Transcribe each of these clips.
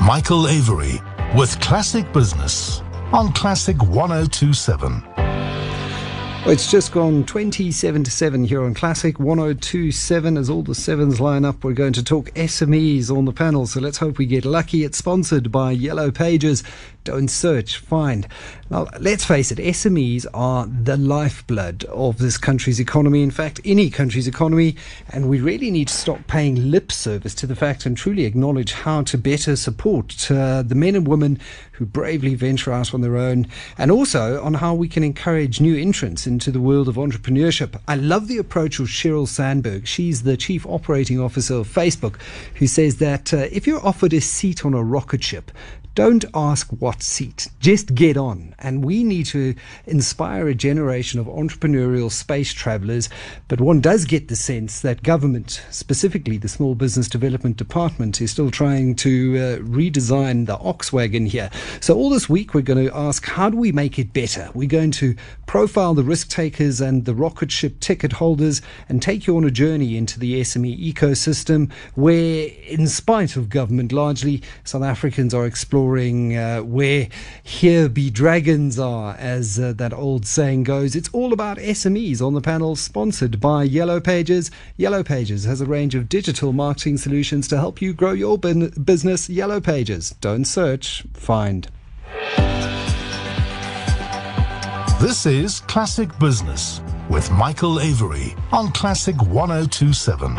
Michael Avery with Classic Business on Classic 1027. Well, it's just gone 27 to 7 here on Classic 1027. As all the sevens line up, we're going to talk SMEs on the panel. So let's hope we get lucky. It's sponsored by Yellow Pages. Don't search, find. Now, let's face it, SMEs are the lifeblood of this country's economy. In fact, any country's economy. And we really need to stop paying lip service to the fact and truly acknowledge how to better support the men and women who bravely venture out on their own, and also on how we can encourage new entrants into the world of entrepreneurship. I love the approach of Sheryl Sandberg. She's the Chief Operating Officer of Facebook, who says that if you're offered a seat on a rocket ship, don't ask what seat, just get on. And we need to inspire a generation of entrepreneurial space travelers. But one does get the sense that government, specifically the Small Business Development Department, is still trying to redesign the ox wagon here. So all this week, we're going to ask, how do we make it better? We're going to profile the risk takers and the rocket ship ticket holders and take you on a journey into the SME ecosystem where, in spite of government largely, South Africans are exploring where here be dragons are, as that old saying goes. It's all about SMEs on the panel, sponsored by Yellow Pages. Yellow Pages has a range of digital marketing solutions to help you grow your business. Yellow Pages. Don't search, find. This is Classic Business with Michael Avery on Classic 1027.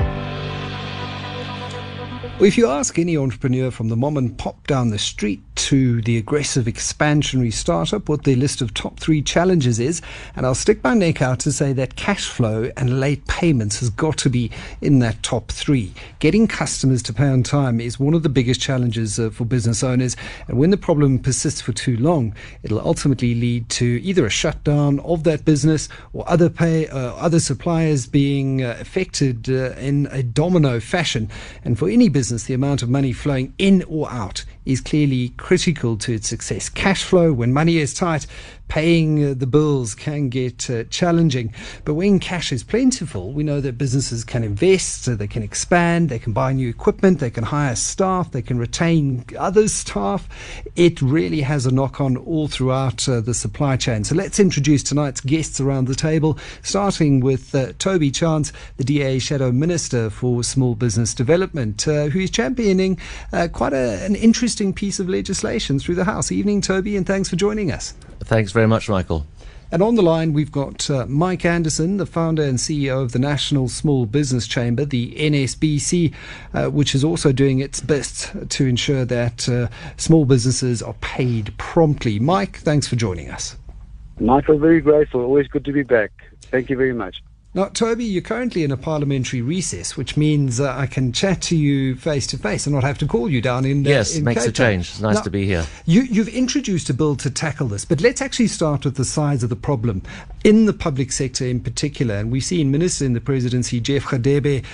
If you ask any entrepreneur from the mom and pop down the street to the aggressive expansionary startup what their list of top 3 challenges is, and I'll stick my neck out to say that cash flow and late payments has got to be in that top 3. Getting customers to pay on time is one of the biggest challenges for business owners, and when the problem persists for too long, it'll ultimately lead to either a shutdown of that business or other suppliers being affected in a domino fashion. And for any business, the amount of money flowing in or out is clearly critical to its success. Cash flow, when money is tight, paying the bills can get challenging. But when cash is plentiful, we know that businesses can invest, they can expand, they can buy new equipment, they can hire staff, they can retain other staff. It really has a knock-on all throughout the supply chain. So let's introduce tonight's guests around the table, starting with Toby Chance, the DA Shadow Minister for Small Business Development, who is championing quite an interesting piece of legislation through the House. Evening, Toby, and thanks for joining us. Thanks very much, Michael. And on the line, we've got Mike Anderson, the founder and CEO of the National Small Business Chamber, the NSBC, which is also doing its best to ensure that small businesses are paid promptly. Mike, thanks for joining us. Michael, very grateful. Always good to be back. Thank you very much. Now, Toby, you're currently in a parliamentary recess, which means I can chat to you face to face and not have to call you down in Yes, in makes Cape a Town. change. It's nice to be here. You've introduced a bill to tackle this, but let's actually start with the size of the problem in the public sector in particular. And we've seen Minister in the Presidency, Jeff Radebe,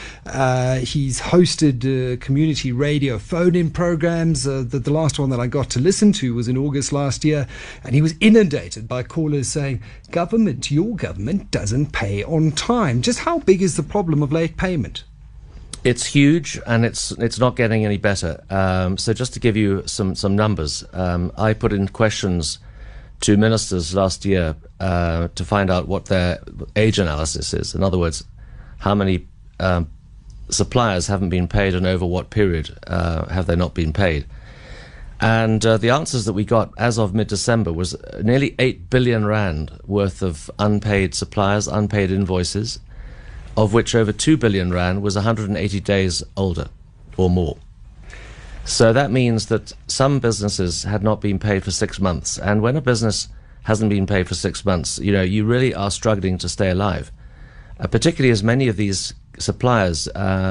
he's hosted community radio phone-in programs. The last one that I got to listen to was in August last year, and he was inundated by callers saying, government, your government doesn't pay on time. Just how big is the problem of late payment? It's huge, and it's not getting any better. So just to give you some numbers, I put in questions to ministers last year to find out what their age analysis is. In other words, how many suppliers haven't been paid and over what period have they not been paid. And the answers that we got as of mid-December was nearly 8 billion rand worth of unpaid suppliers, unpaid invoices, of which over 2 billion rand was 180 days older or more. So that means that some businesses had not been paid for 6 months. And when a business hasn't been paid for 6 months, you really are struggling to stay alive, particularly as many of these suppliers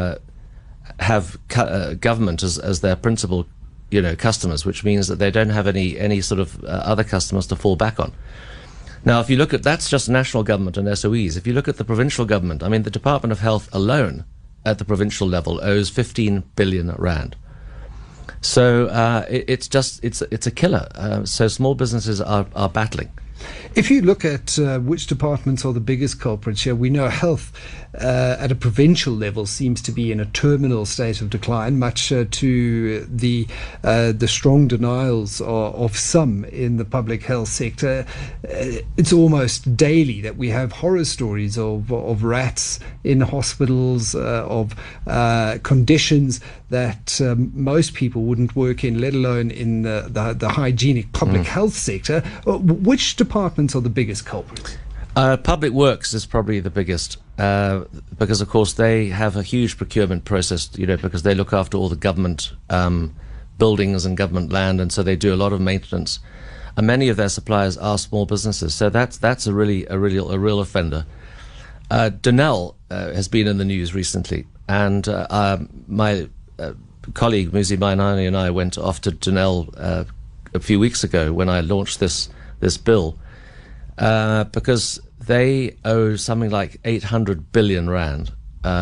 have government as their principal customers, which means that they don't have any sort of other customers to fall back on. Now, if you look at, that's just national government and SOEs. If you look at the provincial government, I mean, the Department of Health alone at the provincial level owes 15 billion rand. So it's a killer. So small businesses are battling. If you look at which departments are the biggest culprits here, we know health at a provincial level seems to be in a terminal state of decline, much to the strong denials of some in the public health sector. It's almost daily that we have horror stories of rats in hospitals, of conditions that most people wouldn't work in, let alone in the hygienic public health sector. Which departments are the biggest culprits? Public Works is probably the biggest, because of course they have a huge procurement process, because they look after all the government buildings and government land, and so they do a lot of maintenance. And many of their suppliers are small businesses, so that's a real offender. Denel has been in the news recently, and my colleague Muzi Mainani and I went off to Denel a few weeks ago when I launched this bill, because they owe something like 800 billion rand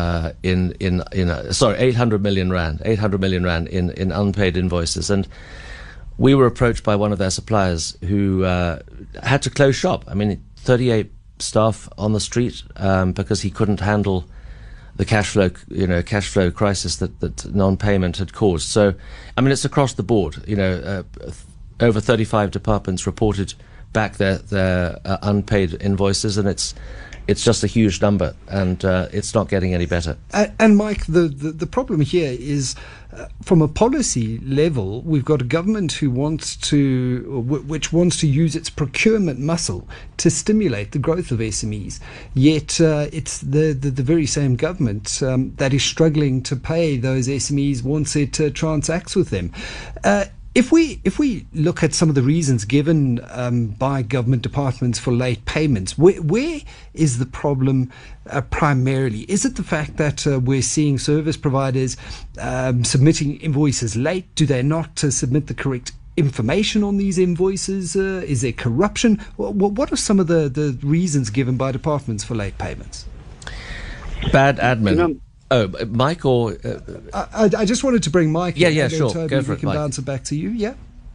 800 million rand in unpaid invoices. And we were approached by one of their suppliers who had to close shop. 38 staff on the street because he couldn't handle the cash flow crisis that non-payment had caused. So, it's across the board. Over 35 departments reported back their unpaid invoices, and it's just a huge number, and it's not getting any better. And Mike, the problem here is, from a policy level, we've got a government which wants to use its procurement muscle to stimulate the growth of SMEs. Yet it's the very same government that is struggling to pay those SMEs once it transacts with them. If we look at some of the reasons given by government departments for late payments, where is the problem primarily? Is it the fact that we're seeing service providers submitting invoices late? Do they not submit the correct information on these invoices? Is there corruption? What are some of the reasons given by departments for late payments? Bad admin. Mike, or I just wanted to bring Mike. Yeah, sure. Toby, go for we it, can Mike. bounce it back to you. Yeah.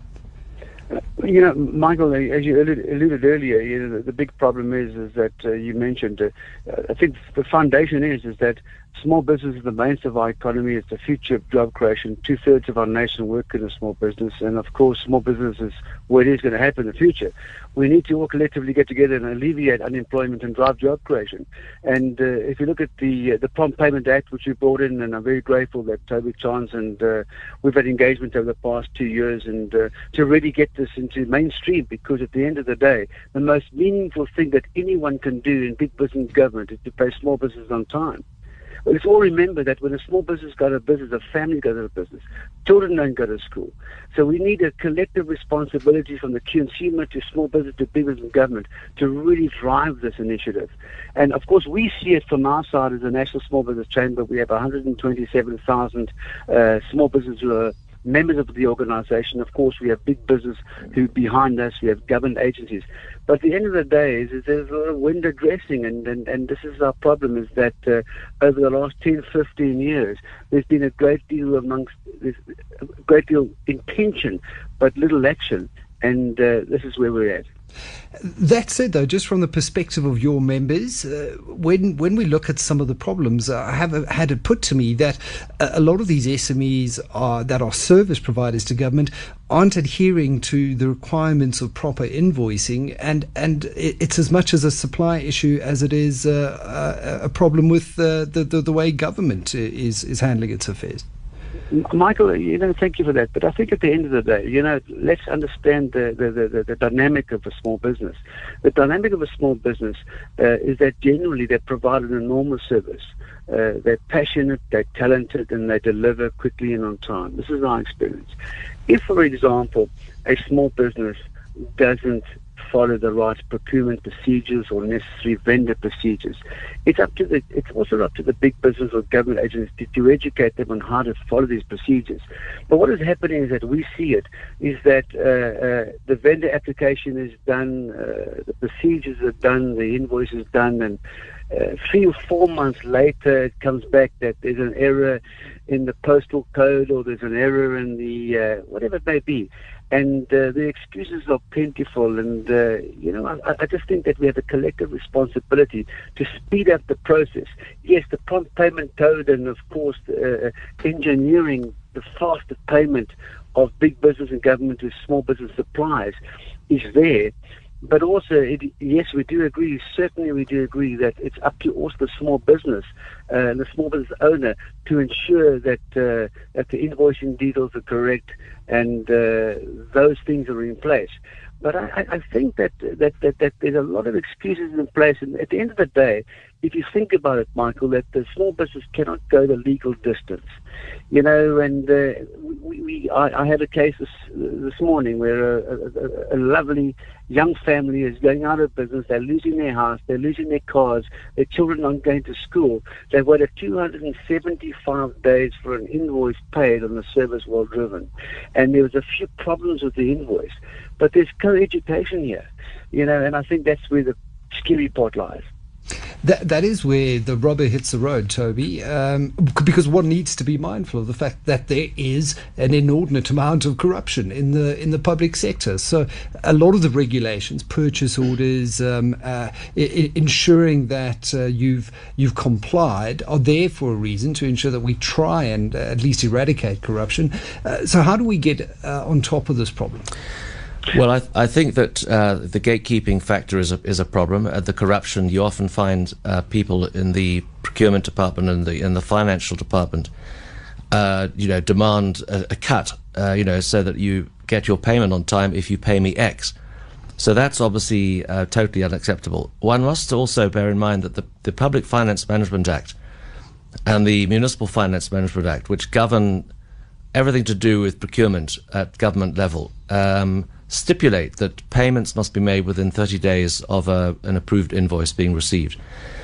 Michael, as you alluded earlier, the big problem is that you mentioned. I think the foundation is that small business is the mainstay of our economy. It's the future of job creation. 2/3 of our nation work in a small business, and of course, small business is where it is going to happen in the future. We need to all collectively get together and alleviate unemployment and drive job creation. And if you look at the Prompt Payment Act, which we brought in, and I'm very grateful that Toby Chance and we've had engagement over the past 2 years, and to really get this into mainstream, because at the end of the day, the most meaningful thing that anyone can do in big business government is to pay small business on time. Well, let's all remember that when a small business got a business, a family got a business, children don't go to school. So we need a collective responsibility from the consumer to small business to big business government to really drive this initiative. And of course, we see it from our side as a National Small Business Chamber. We have 127,000 small business members of the organization. Of course, we have big business who behind us. We have government agencies. But at the end of the day, is there's a lot of window dressing, and this is our problem, is that over the last 10, 15 years, there's been a great deal intention, but little action, and this is where we're at. That said, though, just from the perspective of your members, when we look at some of the problems, I have had it put to me that a lot of these SMEs that are service providers to government aren't adhering to the requirements of proper invoicing, and it's as much as a supply issue as it is a problem with the way government is handling its affairs. Michael, thank you for that. But I think at the end of the day, let's understand the dynamic of a small business. The dynamic of a small business is that generally they provide an enormous service. They're passionate, they're talented, and they deliver quickly and on time. This is our experience. If, for example, a small business doesn't follow the right procurement procedures or necessary vendor procedures, it's also up to the big business or government agencies to educate them on how to follow these procedures. But what is happening is that we see it is that the vendor application is done, the procedures are done, the invoice is done, 3 or 4 months later, it comes back that there's an error in the postal code, or there's an error in the whatever it may be. And the excuses are plentiful. And, I just think that we have a collective responsibility to speed up the process. Yes, the prompt payment code and, of course, engineering the faster payment of big business and government to small business suppliers is there. But also, yes, we do agree, certainly we do agree that it's up to also the small business and the small business owner to ensure that the invoicing details are correct and those things are in place. But I think that there's a lot of excuses in place. And at the end of the day, if you think about it, Michael, that the small business cannot go the legal distance. And I had a case this morning where a lovely young family is going out of business. They're losing their house. They're losing their cars. Their children aren't going to school. They've waited 275 days for an invoice paid on the service well driven. And there was a few problems with the invoice. But there's co-education here, and I think that's where the scary part lies. That is where the rubber hits the road, Toby, because one needs to be mindful of the fact that there is an inordinate amount of corruption in the public sector. So a lot of the regulations, purchase orders, ensuring that you've complied, are there for a reason, to ensure that we try and at least eradicate corruption. So how do we get on top of this problem? Well, I think that the gatekeeping factor is a problem. The corruption, you often find people in the procurement department and in the financial department, demand a cut, so that you get your payment on time if you pay me X. So that's obviously totally unacceptable. One must also bear in mind that the Public Finance Management Act and the Municipal Finance Management Act, which govern everything to do with procurement at government level, stipulate that payments must be made within 30 days of an approved invoice being received.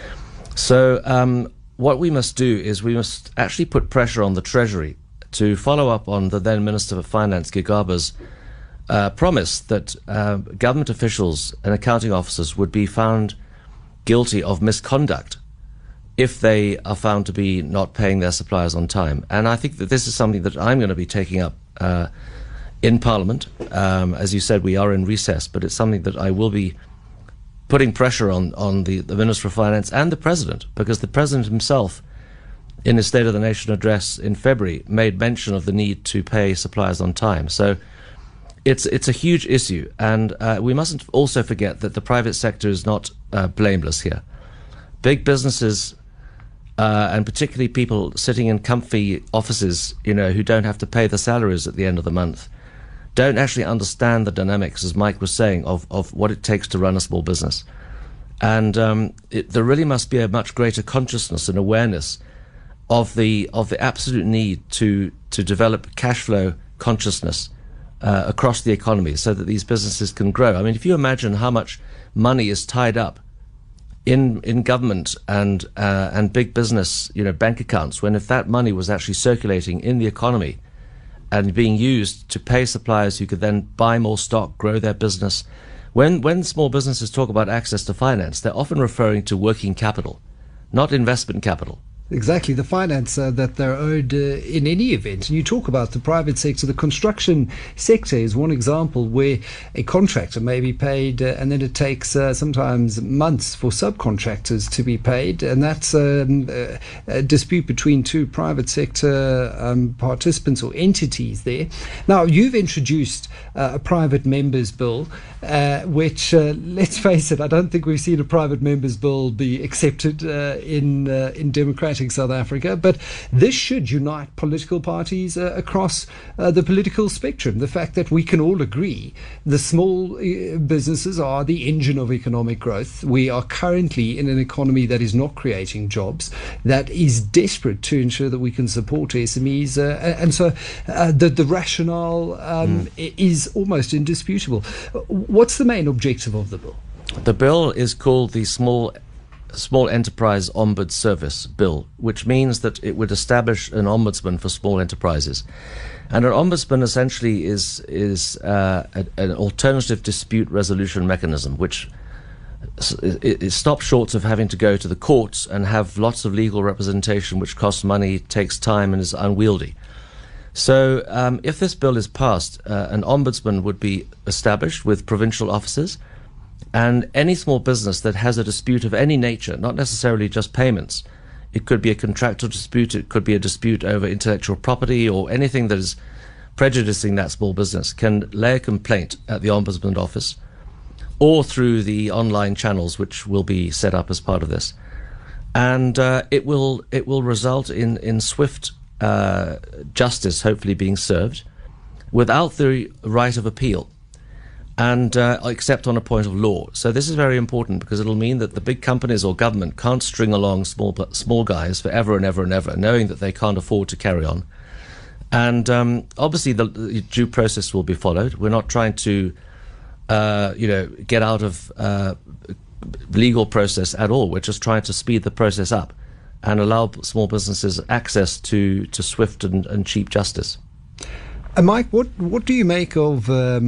So what we must do is we must actually put pressure on the Treasury to follow up on the then Minister for Finance, Gigaba's promise that government officials and accounting officers would be found guilty of misconduct if they are found to be not paying their suppliers on time. And I think that this is something that I'm going to be taking up in Parliament. As you said, we are in recess, but it's something that I will be putting pressure on the Minister of Finance and the President, because the President himself, in his State of the Nation address in February, made mention of the need to pay suppliers on time. So it's a huge issue, and we mustn't also forget that the private sector is not blameless here. Big businesses, and particularly people sitting in comfy offices, who don't have to pay the salaries at the end of the month, don't actually understand the dynamics, as Mike was saying, of what it takes to run a small business. And there really must be a much greater consciousness and awareness of the absolute need to develop cash flow consciousness across the economy so that these businesses can grow. I mean, if you imagine how much money is tied up in government and big business, bank accounts, when if that money was actually circulating in the economy and being used to pay suppliers who could then buy more stock, grow their business. When small businesses talk about access to finance, they're often referring to working capital, not investment capital. Exactly, the finance that they're owed in any event. And you talk about the private sector. The construction sector is one example where a contractor may be paid and then it takes sometimes months for subcontractors to be paid. And that's a dispute between two private sector participants or entities there. Now, you've introduced a private members bill, which, let's face it, I don't think we've seen a private members bill be accepted in democratic South Africa, but this should unite political parties across the political spectrum. The fact that we can all agree the small businesses are the engine of economic growth. We are currently in an economy that is not creating jobs, that is desperate to ensure that we can support SMEs, and so the rationale is almost indisputable. What's the main objective of the bill? The bill is called the Small Enterprise Ombud Service Bill, which means that it would establish an ombudsman for small enterprises. And an ombudsman essentially is an alternative dispute resolution mechanism, which it stops short of having to go to the courts and have lots of legal representation, which costs money, takes time, and is unwieldy. So if this bill is passed, an ombudsman would be established with provincial offices, and any small business that has a dispute of any nature, not necessarily just payments, it could be a contractual dispute, it could be a dispute over intellectual property or anything that is prejudicing that small business, can lay a complaint at the Ombudsman office or through the online channels which will be set up as part of this. And it will result in swift justice hopefully being served without the right of appeal, and except on a point of law. So this is very important because it'll mean that the big companies or government can't string along small guys forever and ever and ever, knowing that they can't afford to carry on. And obviously the due process will be followed. We're not trying to get out of legal process at all. We're just trying to speed the process up and allow small businesses access to swift and cheap justice. Mike, what do you make of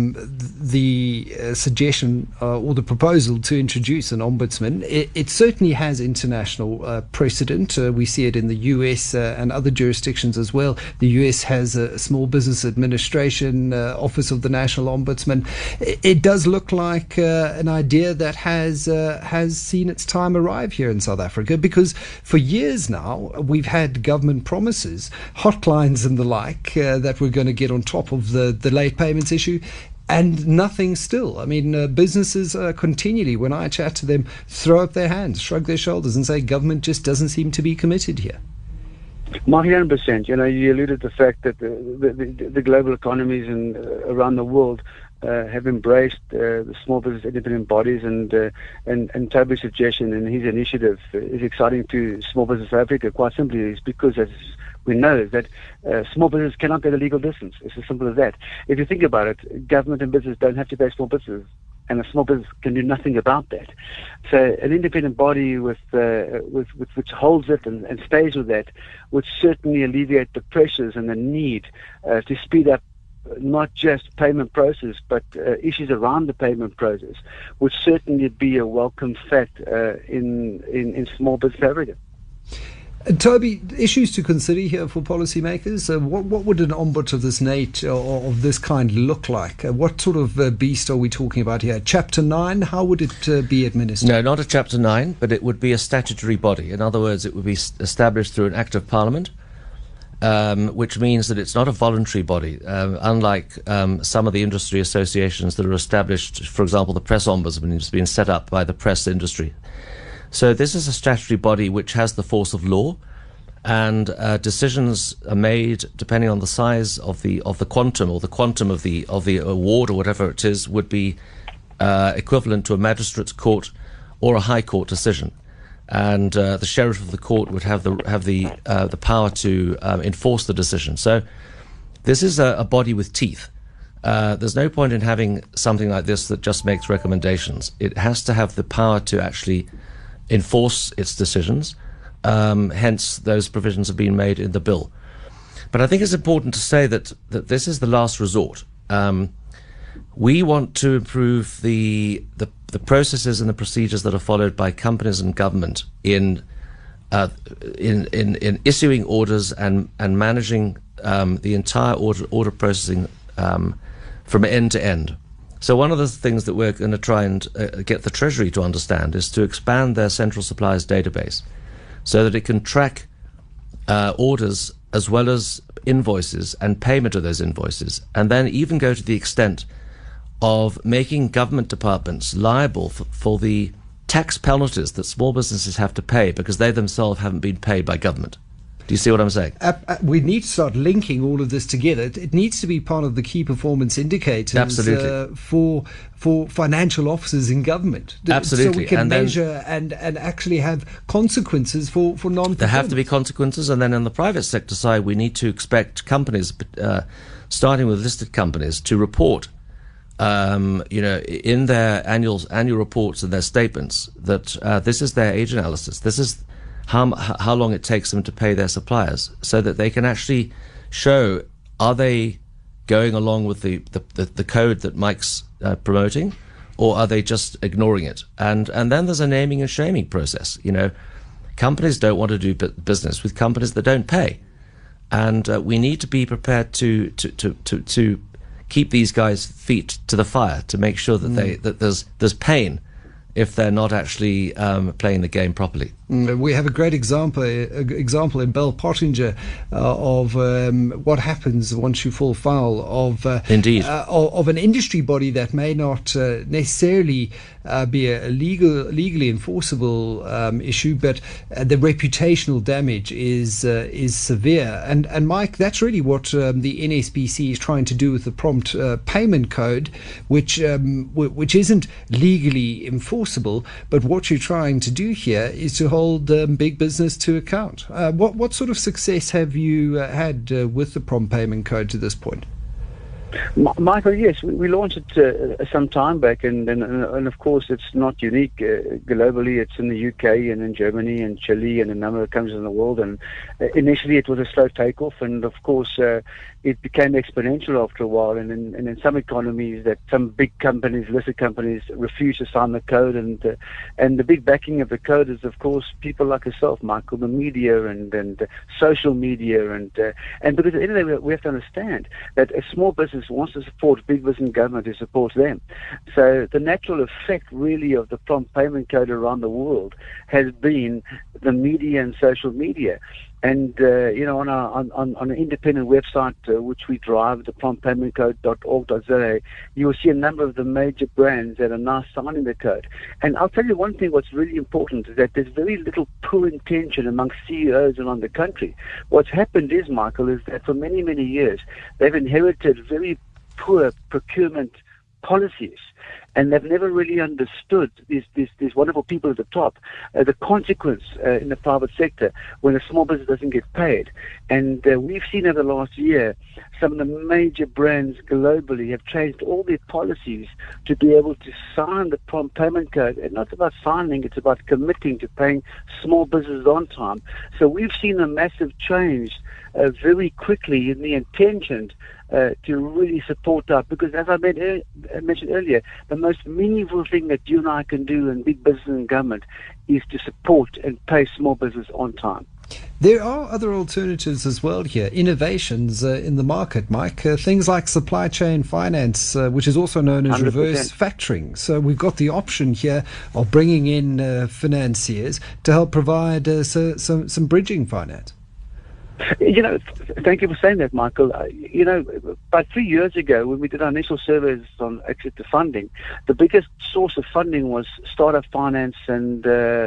the suggestion or the proposal to introduce an ombudsman? It certainly has international precedent. We see it in the US and other jurisdictions as well. The US has a Small Business Administration Office of the National Ombudsman. It does look like an idea that has seen its time arrive here in South Africa, because for years now we've had government promises, hotlines and the like, that we're going to get on top of the late payments issue, and nothing still. I mean, businesses continually, when I chat to them, throw up their hands, shrug their shoulders and say government just doesn't seem to be committed here. Mark, 100%. You alluded to the fact that the global economies and around the world have embraced the small business independent bodies, and Toby's suggestion and his initiative is exciting to Small Business South Africa. Quite simply, is because, as we know, that small business cannot go the legal distance. It's as simple as that. If you think about it, government and business don't have to pay small businesses, and a small business can do nothing about that. So an independent body with which holds it and stays with that would certainly alleviate the pressures and the need to speed up not just payment process, but issues around the payment process would certainly be a welcome fact in Small Business Africa. Toby, issues to consider here for policymakers. What would an ombud of this nature or of this kind look like? What sort of beast are we talking about here? Chapter 9, how would it be administered? No, not a Chapter 9, but it would be a statutory body. In other words, it would be established through an Act of Parliament, which means that it's not a voluntary body, unlike some of the industry associations that are established. For example, the Press Ombudsman has been set up by the press industry. So this is a statutory body which has the force of law, and decisions are made depending on the size of the quantum, or the quantum of the award, or whatever it is, would be equivalent to a magistrate's court or a high court decision. And the sheriff of the court would have the power to enforce the decision. So this is a body with teeth. There's no point in having something like this that just makes recommendations. It has to have the power to actually enforce its decisions. Hence, those provisions have been made in the bill. But I think it's important to say that this is the last resort. We want to improve the processes and the procedures that are followed by companies and government in issuing orders and managing the entire order processing from end to end. So one of the things that we're going to try and get the Treasury to understand is to expand their central suppliers database so that it can track orders as well as invoices and payment of those invoices, and then even go to the extent of making government departments liable for the tax penalties that small businesses have to pay because they themselves haven't been paid by government. Do you see what I'm saying? We need to start linking all of this together. It needs to be part of the key performance indicators. Absolutely. For financial officers in government. Absolutely. So we can measure and actually have consequences for non-performance. There have to be consequences, and then on the private sector side, we need to expect companies, starting with listed companies, to report in their annual reports and their statements that this is their age analysis. This is how long it takes them to pay their suppliers, so that they can actually show, are they going along with the code that Mike's promoting, or are they just ignoring it? And then there's a naming and shaming process. Companies don't want to do business with companies that don't pay, and we need to be prepared to keep these guys' feet to the fire to make sure that there's pain if they're not actually playing the game properly. We have a great example in Bell Pottinger of what happens once you fall foul of of an industry body that may not necessarily be a legally enforceable issue, but the reputational damage is severe. And Mike, that's really what the NSBC is trying to do with the prompt payment code, which isn't legally enforceable, but what you're trying to do here is to hold big business to account. What sort of success have you had with the prompt payment code to this point? Michael, yes, we launched it some time back, and of course it's not unique globally. It's in the UK and in Germany and Chile and a number of countries in the world. And initially it was a slow takeoff, and of course it became exponential after a while. And in some economies, that some big companies, listed companies, refuse to sign the code, and the big backing of the code is, of course, people like yourself, Michael, the media and social media, and because at the end of the day, we have to understand that a small business wants to support big business and government who supports them. So the natural effect really of the prompt payment code around the world has been the media and social media. And on an independent website which we drive, the promptpaymentcode.org.za, you will see a number of the major brands that are now signing the code. And I'll tell you one thing: what's really important is that there's very little poor intention among CEOs around the country. What's happened is, Michael, is that for many, many years they've inherited very poor procurement policies, and they've never really understood these wonderful people at the top, the consequence in the private sector when a small business doesn't get paid. And we've seen over the last year some of the major brands globally have changed all their policies to be able to sign the prompt payment code. And not about signing, it's about committing to paying small businesses on time. So we've seen a massive change very quickly in the intention to really support that, because as I mentioned earlier, the most meaningful thing that you and I can do in big business and government is to support and pay small business on time. There are other alternatives as well here, innovations in the market, Mike. Things like supply chain finance, which is also known as 100%. Reverse factoring. So we've got the option here of bringing in financiers to help provide some bridging finance. Thank you for saying that, Michael. About 3 years ago, when we did our initial surveys on access to funding, the biggest source of funding was startup finance, and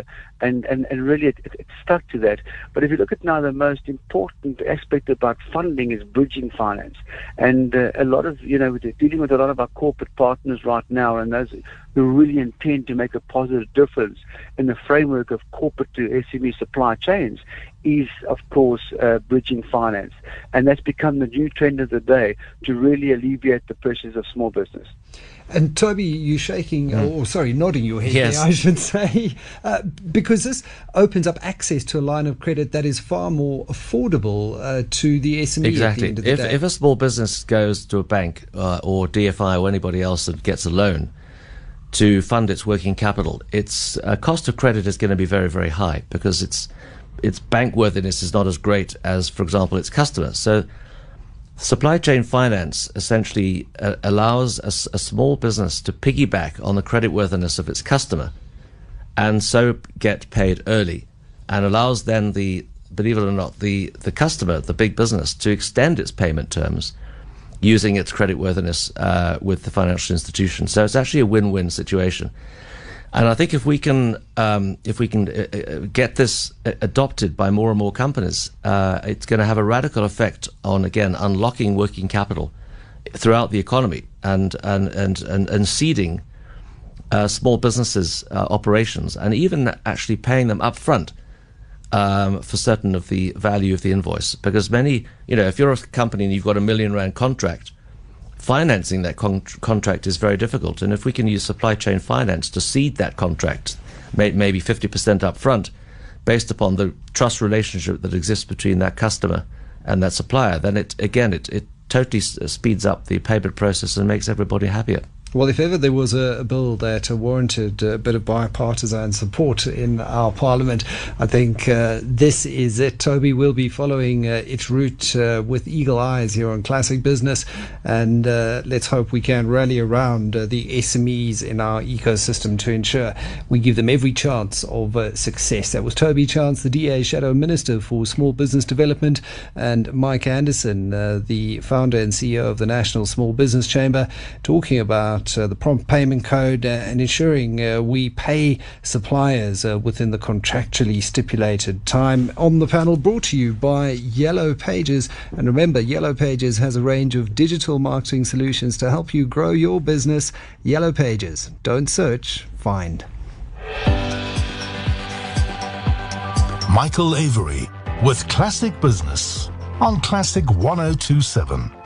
really it stuck to that. But if you look at now, the most important aspect about funding is bridging finance. And a lot of, we're dealing with a lot of our corporate partners right now, and those who really intend to make a positive difference in the framework of corporate to SME supply chains is, of course, bridging finance. And that's become the new trend of the day to really alleviate the pressures of small business. And Toby, you shaking, nodding your head yes. there, I should say, because this opens up access to a line of credit that is far more affordable to the SME exactly. at the end of the day. If a small business goes to a bank or DFI or anybody else and gets a loan to fund its working capital, its cost of credit is going to be very, very high, because its bank worthiness is not as great as, for example, its customers. So supply chain finance essentially allows a small business to piggyback on the creditworthiness of its customer and so get paid early, and allows then believe it or not, the customer, the big business, to extend its payment terms using its creditworthiness with the financial institution. So it's actually a win-win situation. And I think if we can get this adopted by more and more companies, it's going to have a radical effect on, again, unlocking working capital throughout the economy and seeding small businesses' operations, and even actually paying them up front for certain of the value of the invoice. Because many, if you're a company and you've got a R1 million contract, financing that contract is very difficult. And if we can use supply chain finance to seed that contract, maybe 50% up front, based upon the trust relationship that exists between that customer and that supplier, then it totally speeds up the payment process and makes everybody happier. Well, if ever there was a bill that warranted a bit of bipartisan support in our parliament, I think this is it. Toby will be following its route with eagle eyes here on Classic Business, and let's hope we can rally around the SMEs in our ecosystem to ensure we give them every chance of success. That was Toby Chance, the DA Shadow Minister for Small Business Development, and Mike Anderson, the founder and CEO of the National Small Business Chamber, talking about the prompt payment code and ensuring we pay suppliers within the contractually stipulated time. On the panel, brought to you by Yellow Pages. And remember, Yellow Pages has a range of digital marketing solutions to help you grow your business. Yellow Pages. Don't search, find. Michael Avery with Classic Business on Classic 1027.